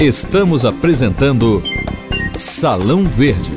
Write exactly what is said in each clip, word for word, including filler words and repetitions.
Estamos apresentando Salão Verde.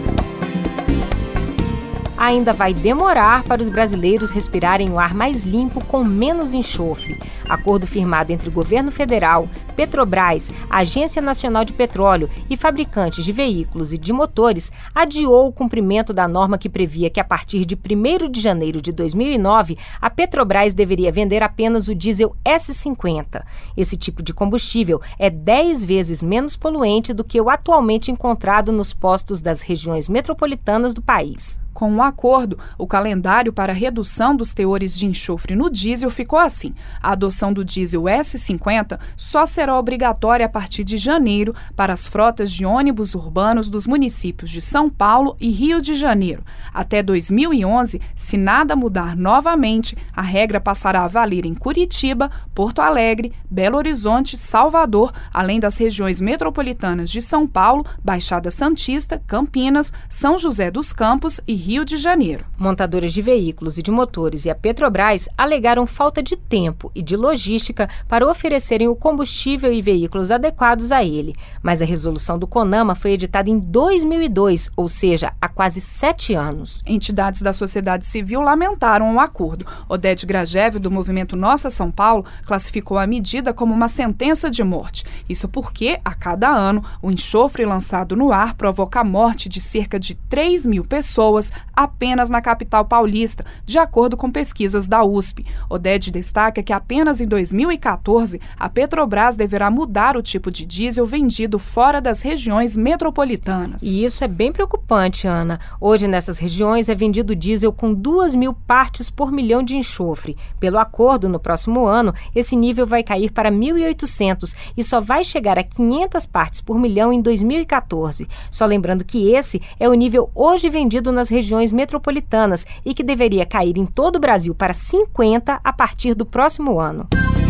Ainda vai demorar para os brasileiros respirarem um ar mais limpo com menos enxofre. Acordo firmado entre o governo federal, Petrobras, Agência Nacional de Petróleo e fabricantes de veículos e de motores adiou o cumprimento da norma que previa que a partir de primeiro de janeiro de dois mil e nove, a Petrobras deveria vender apenas o diesel S cinquenta. Esse tipo de combustível é dez vezes menos poluente do que o atualmente encontrado nos postos das regiões metropolitanas do país. Com o acordo, o calendário para a redução dos teores de enxofre no diesel ficou assim. A adoção do diesel S cinquenta só será obrigatória a partir de janeiro para as frotas de ônibus urbanos dos municípios de São Paulo e Rio de Janeiro. Até dois mil e onze, se nada mudar novamente, a regra passará a valer em Curitiba, Porto Alegre, Belo Horizonte, Salvador, além das regiões metropolitanas de São Paulo, Baixada Santista, Campinas, São José dos Campos e Rio de Janeiro. Montadoras de veículos e de motores e a Petrobras alegaram falta de tempo e de logística para oferecerem o combustível e veículos adequados a ele. Mas a resolução do CONAMA foi editada em dois mil e dois, ou seja, há quase sete anos. Entidades da sociedade civil lamentaram o acordo. Odete Grajew, do movimento Nossa São Paulo, classificou a medida como uma sentença de morte. Isso porque, a cada ano, o enxofre lançado no ar provoca a morte de cerca de três mil pessoas apenas na capital paulista, de acordo com pesquisas da U S P. Odete destaca que apenas em dois mil e quatorze a Petrobras deverá mudar o tipo de diesel vendido fora das regiões metropolitanas. E isso é bem preocupante, Ana. Hoje, nessas regiões, é vendido diesel com duas mil partes por milhão de enxofre. Pelo acordo, no próximo ano, esse nível vai cair para mil e oitocentos e só vai chegar a quinhentas partes por milhão em dois mil e quatorze. Só lembrando que esse é o nível hoje vendido nas regiões metropolitanas e que deveria cair em todo o Brasil para cinquenta a partir do próximo ano.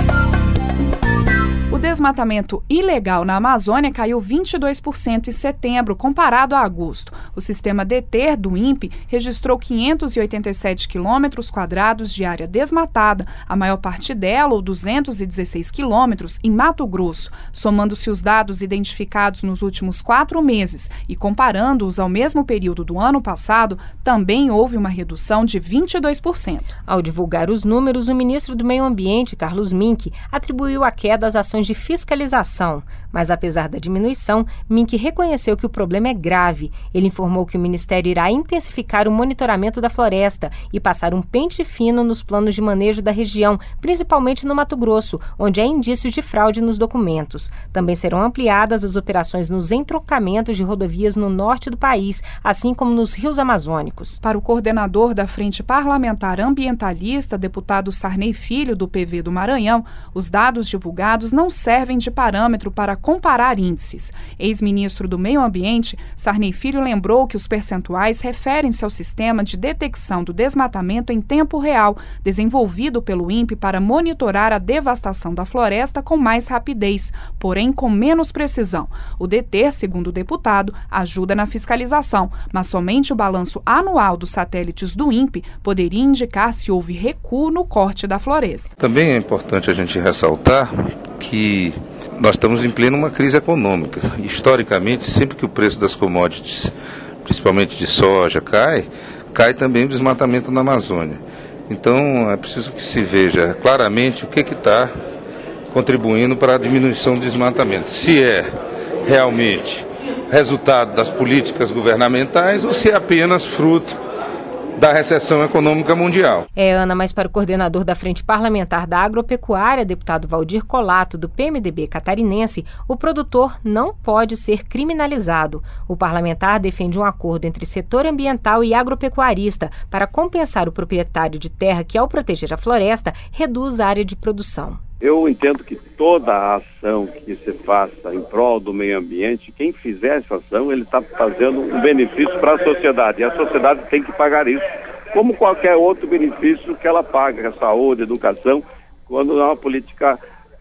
O desmatamento ilegal na Amazônia caiu vinte e dois por cento em setembro, comparado a agosto. O sistema DETER do INPE registrou quinhentos e oitenta e sete quilômetros quadrados de área desmatada, a maior parte dela, ou duzentos e dezesseis quilômetros, em Mato Grosso. Somando-se os dados identificados nos últimos quatro meses e comparando-os ao mesmo período do ano passado, também houve uma redução de vinte e dois por cento. Ao divulgar os números, o ministro do Meio Ambiente, Carlos Mink, atribuiu a queda às ações de fiscalização, mas apesar da diminuição, Mink reconheceu que o problema é grave. Ele informou que o Ministério irá intensificar o monitoramento da floresta e passar um pente fino nos planos de manejo da região, principalmente no Mato Grosso, onde há indícios de fraude nos documentos. Também serão ampliadas as operações nos entroncamentos de rodovias no norte do país, assim como nos rios amazônicos. Para o coordenador da Frente Parlamentar Ambientalista, deputado Sarney Filho, do P V do Maranhão, os dados divulgados não servem de parâmetro para comparar índices. Ex-ministro do Meio Ambiente, Sarney Filho lembrou que os percentuais referem-se ao sistema de detecção do desmatamento em tempo real, desenvolvido pelo INPE para monitorar a devastação da floresta com mais rapidez, porém com menos precisão. O DETER, segundo o deputado, ajuda na fiscalização, mas somente o balanço anual dos satélites do INPE poderia indicar se houve recuo no corte da floresta. Também é importante a gente ressaltar que nós estamos em plena uma crise econômica. Historicamente, sempre que o preço das commodities, principalmente de soja, cai, cai também o desmatamento na Amazônia. Então, é preciso que se veja claramente o que está contribuindo para a diminuição do desmatamento. Se é realmente resultado das políticas governamentais ou se é apenas fruto da recessão econômica mundial. É, Ana, mas para o coordenador da Frente Parlamentar da Agropecuária, deputado Valdir Colato, do P M D B catarinense, o produtor não pode ser criminalizado. O parlamentar defende um acordo entre setor ambiental e agropecuarista para compensar o proprietário de terra que, ao proteger a floresta, reduz a área de produção. Eu entendo que toda a ação que se faça em prol do meio ambiente, quem fizer essa ação, ele está fazendo um benefício para a sociedade. E a sociedade tem que pagar isso, como qualquer outro benefício que ela paga, saúde, educação, quando é uma política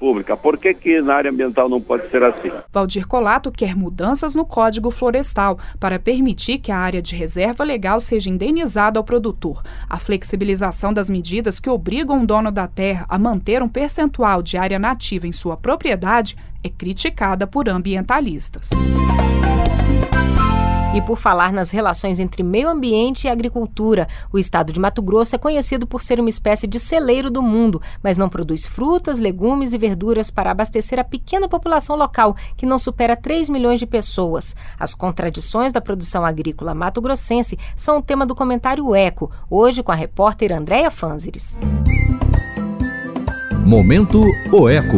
pública. Por que que na área ambiental não pode ser assim? Valdir Colato quer mudanças no Código Florestal para permitir que a área de reserva legal seja indenizada ao produtor. A flexibilização das medidas que obrigam o dono da terra a manter um percentual de área nativa em sua propriedade é criticada por ambientalistas. E por falar nas relações entre meio ambiente e agricultura, o estado de Mato Grosso é conhecido por ser uma espécie de celeiro do mundo, mas não produz frutas, legumes e verduras para abastecer a pequena população local, que não supera três milhões de pessoas. As contradições da produção agrícola mato-grossense são o tema do comentário Eco, hoje com a repórter Andréia Fanzeres. Momento O Eco.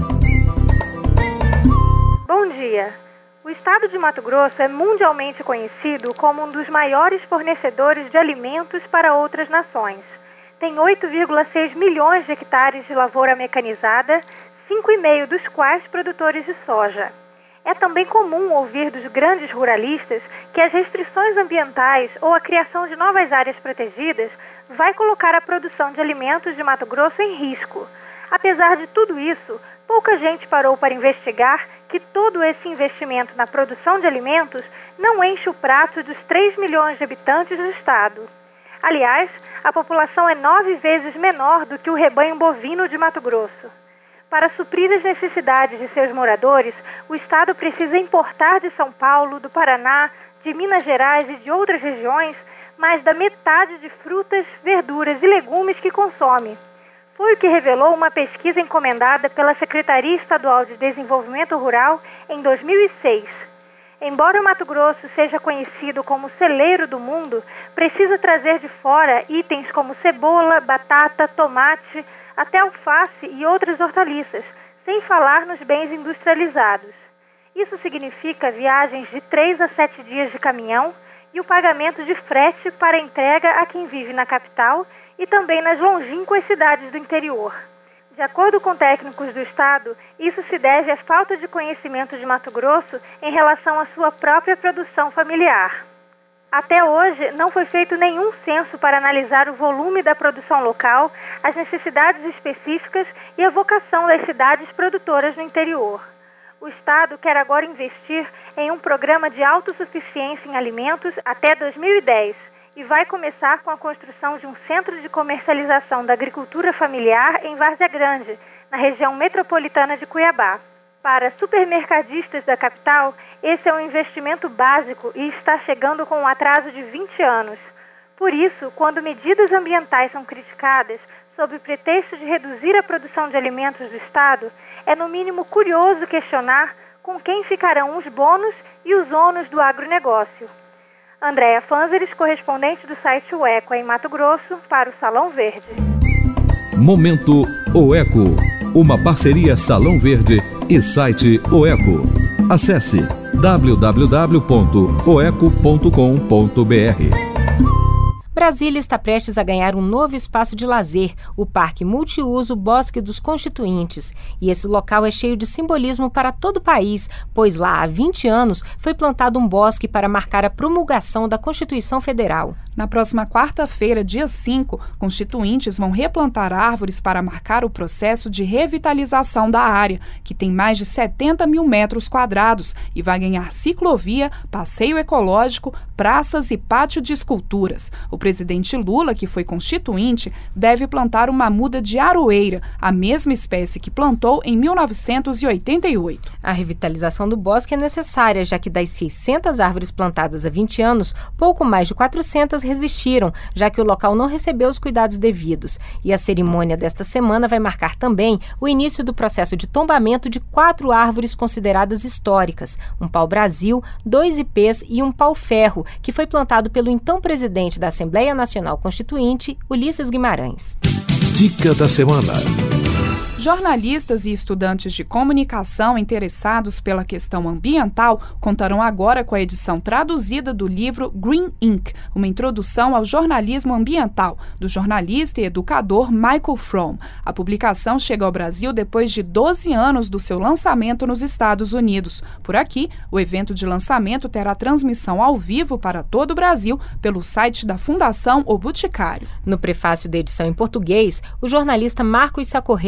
Bom dia. O estado de Mato Grosso é mundialmente conhecido como um dos maiores fornecedores de alimentos para outras nações. Tem oito vírgula seis milhões de hectares de lavoura mecanizada, cinco vírgula cinco dos quais produtores de soja. É também comum ouvir dos grandes ruralistas que as restrições ambientais ou a criação de novas áreas protegidas vai colocar a produção de alimentos de Mato Grosso em risco. Apesar de tudo isso, pouca gente parou para investigar que todo esse investimento na produção de alimentos não enche o prato dos três milhões de habitantes do estado. Aliás, a população é nove vezes menor do que o rebanho bovino de Mato Grosso. Para suprir as necessidades de seus moradores, o estado precisa importar de São Paulo, do Paraná, de Minas Gerais e de outras regiões mais da metade de frutas, verduras e legumes que consome. Foi o que revelou uma pesquisa encomendada pela Secretaria Estadual de Desenvolvimento Rural em dois mil e seis. Embora o Mato Grosso seja conhecido como celeiro do mundo, precisa trazer de fora itens como cebola, batata, tomate, até alface e outras hortaliças, sem falar nos bens industrializados. Isso significa viagens de três a sete dias de caminhão e o pagamento de frete para entrega a quem vive na capital e também nas longínquas cidades do interior. De acordo com técnicos do estado, isso se deve à falta de conhecimento de Mato Grosso em relação à sua própria produção familiar. Até hoje, não foi feito nenhum censo para analisar o volume da produção local, as necessidades específicas e a vocação das cidades produtoras no interior. O estado quer agora investir em um programa de autossuficiência em alimentos até dois mil e dez, e vai começar com a construção de um centro de comercialização da agricultura familiar em Várzea Grande, na região metropolitana de Cuiabá. Para supermercadistas da capital, esse é um investimento básico e está chegando com um atraso de vinte anos. Por isso, quando medidas ambientais são criticadas sob o pretexto de reduzir a produção de alimentos do estado, é no mínimo curioso questionar com quem ficarão os bônus e os ônus do agronegócio. Andréia Fanzeres, correspondente do site O Eco em Mato Grosso, para o Salão Verde. Momento O Eco, uma parceria Salão Verde e site O Eco. Acesse w w w ponto o eco ponto com ponto b r. Brasília está prestes a ganhar um novo espaço de lazer, o Parque Multiuso Bosque dos Constituintes. E esse local é cheio de simbolismo para todo o país, pois lá há vinte anos foi plantado um bosque para marcar a promulgação da Constituição Federal. Na próxima quarta-feira, dia cinco, constituintes vão replantar árvores para marcar o processo de revitalização da área, que tem mais de setenta mil metros quadrados e vai ganhar ciclovia, passeio ecológico, praças e pátio de esculturas. O presidente Lula, que foi constituinte, deve plantar uma muda de aroeira, a mesma espécie que plantou em mil novecentos e oitenta e oito. A revitalização do bosque é necessária, já que das seiscentas árvores plantadas há vinte anos, pouco mais de quatrocentas resistiram, já que o local não recebeu os cuidados devidos. E a cerimônia desta semana vai marcar também o início do processo de tombamento de quatro árvores consideradas históricas, um pau-brasil, dois ipês e um pau-ferro, que foi plantado pelo então presidente da Assembleia Nacional Constituinte, Ulisses Guimarães. Dica da semana. Jornalistas e estudantes de comunicação interessados pela questão ambiental contarão agora com a edição traduzida do livro Green Ink, uma introdução ao jornalismo ambiental, do jornalista e educador Michael Fromm. A publicação chega ao Brasil depois de doze anos do seu lançamento nos Estados Unidos. Por aqui, o evento de lançamento terá transmissão ao vivo para todo o Brasil pelo site da Fundação O Boticário. No prefácio da edição em português, o jornalista Marcos Sacorreia classificou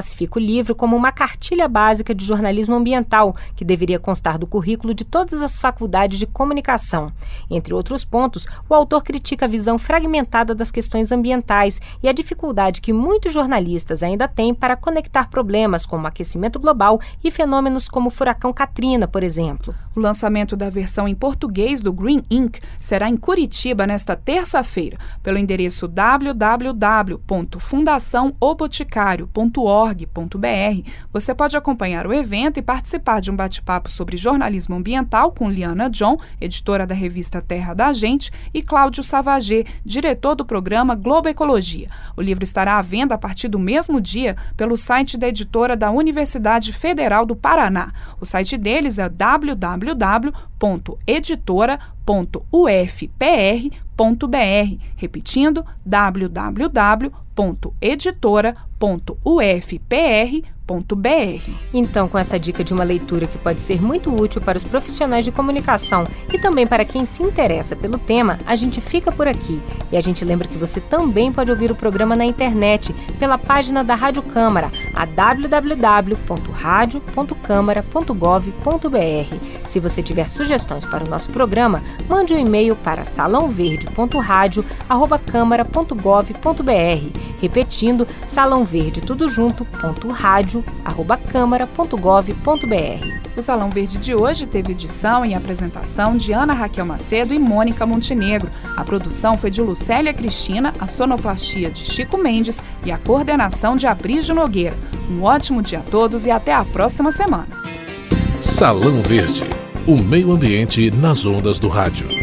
classifica o livro como uma cartilha básica de jornalismo ambiental, que deveria constar do currículo de todas as faculdades de comunicação. Entre outros pontos, o autor critica a visão fragmentada das questões ambientais e a dificuldade que muitos jornalistas ainda têm para conectar problemas como aquecimento global e fenômenos como o furacão Katrina, por exemplo. O lançamento da versão em português do Green Ink será em Curitiba nesta terça-feira, pelo endereço w w w ponto fundação o boticário ponto org ponto b r. Você pode acompanhar o evento e participar de um bate-papo sobre jornalismo ambiental com Liana John, editora da revista Terra da Gente, e Cláudio Savagé, diretor do programa Globo Ecologia. O livro estará à venda a partir do mesmo dia pelo site da editora da Universidade Federal do Paraná. O site deles é w w w ponto editora ponto u f p r ponto b r. Repetindo, w w w ponto editora ponto u f p r ponto b r. Então, com essa dica de uma leitura que pode ser muito útil para os profissionais de comunicação e também para quem se interessa pelo tema, a gente fica por aqui. E a gente lembra que você também pode ouvir o programa na internet, pela página da Rádio Câmara, a w w w ponto radio ponto câmara ponto gov ponto b r. Se você tiver sugestões para o nosso programa, mande um e-mail para salão verde ponto radio arroba câmara ponto gov ponto b r. Repetindo, salão verde tudo junto, ponto rádio, arroba câmara ponto gov ponto b r. O Salão Verde de hoje teve edição e apresentação de Ana Raquel Macedo e Mônica Montenegro. A produção foi de Lucélia Cristina, a sonoplastia de Chico Mendes e a coordenação de Abrígio Nogueira. Um ótimo dia a todos e até a próxima semana. Salão Verde, o meio ambiente nas ondas do rádio.